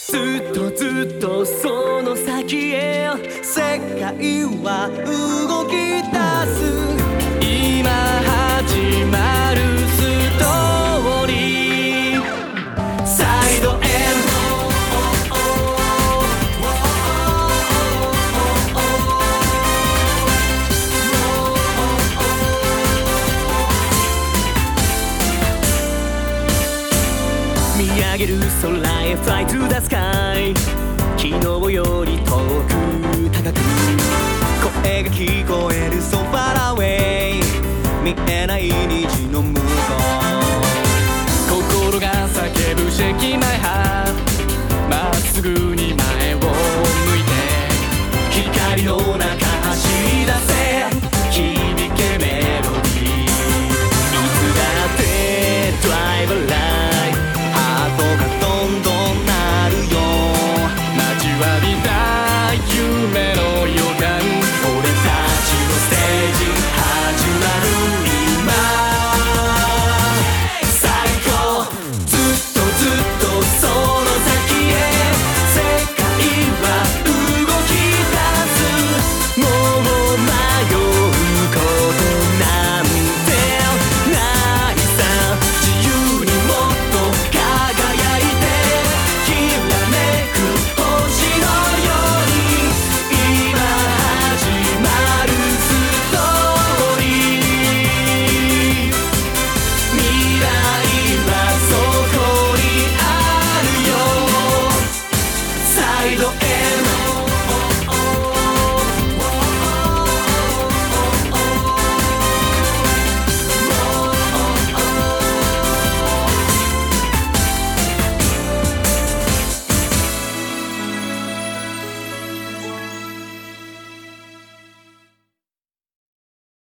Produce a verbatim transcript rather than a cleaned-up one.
ずっとずっとその先へ世界は動き出す。今始まるストーリーサイド M。 見上げる空へ Fly to the sky。 昨日より遠く高く声が聞こえる So far away。 見えない虹の向こう心が叫ぶ Shake my heart。 まっすぐに前を向いて光の中走り出せ。